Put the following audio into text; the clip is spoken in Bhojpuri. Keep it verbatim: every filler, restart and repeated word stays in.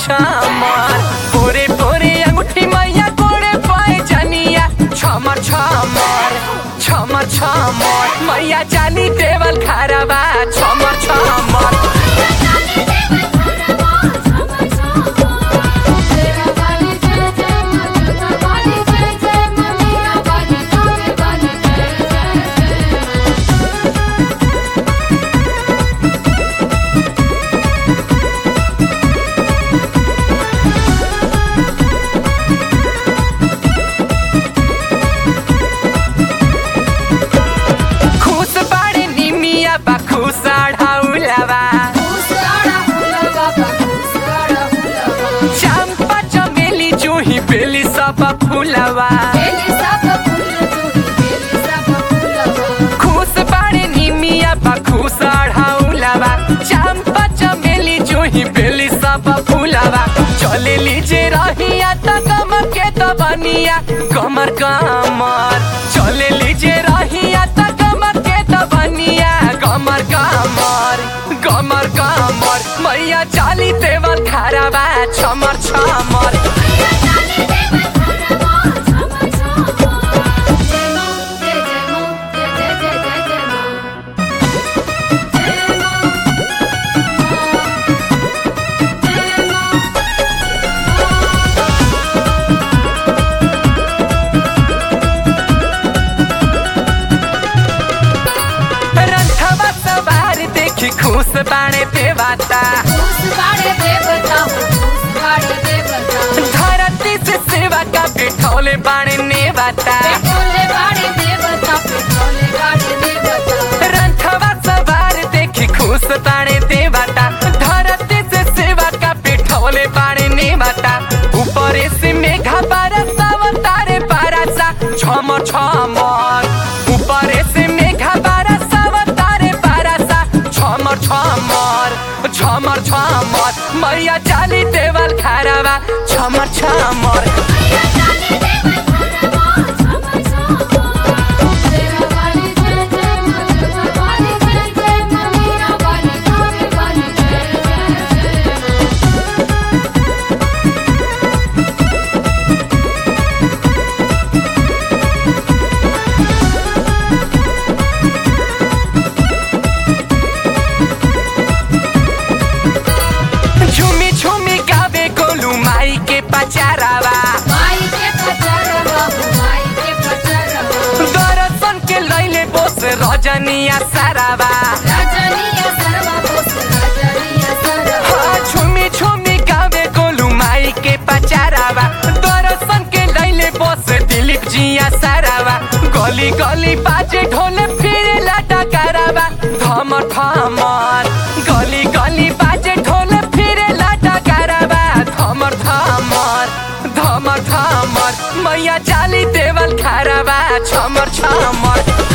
छमर पोरे पोरे अंगूठी मैया कोड़े पाए जनिया छमर छमर छमर छमर मैया चाली देवल खरबा छमर छमर चंपा चमेली जूही बेली सब फूलवा खुश बाड़े निमिया बा खुश अढ़ाउलवा चंपा चमेली जूही बेली सब फूलवा चले लीजे रहिया त कमर के तो बनिया कमर कमर चले लीजे रहिया त कमर के तो बनिया कमर कमर कमर कमर मैया चाली देवल खरबा छमर छमर रंथवा सवार देखी खुश बाणे देवता धरती से सेवा का बिठौले बाणे नेवता रंथवा सवार देखी खुश बाणे देवता धरती से सेवा का बिठौले बाणे नेवता ऊपर से मेघा बरसा अवतारे बरसा छमर छमर ऊपर से मेघा बरसा अवतारे बरसा छमर छमर छमर छमर मैया चाली देवल खरबा छमर छमर झूमी झूमी गावे गोलू माई के पचारावा दर्शन के लैले बोस रजनिया सरावा हाँ, झूमी झूमी गावे गोलू माई के पचारावा दर्शन के लैले बोस दिलीप जिया सरावा गली गली बाजे ढोले फिरे लाटा करावा धमर धमर गली गली बाजे ढोले फिरे लाटा करावा धमर धमर धमर धमर मैया चाली देवल खरबा छमर छमर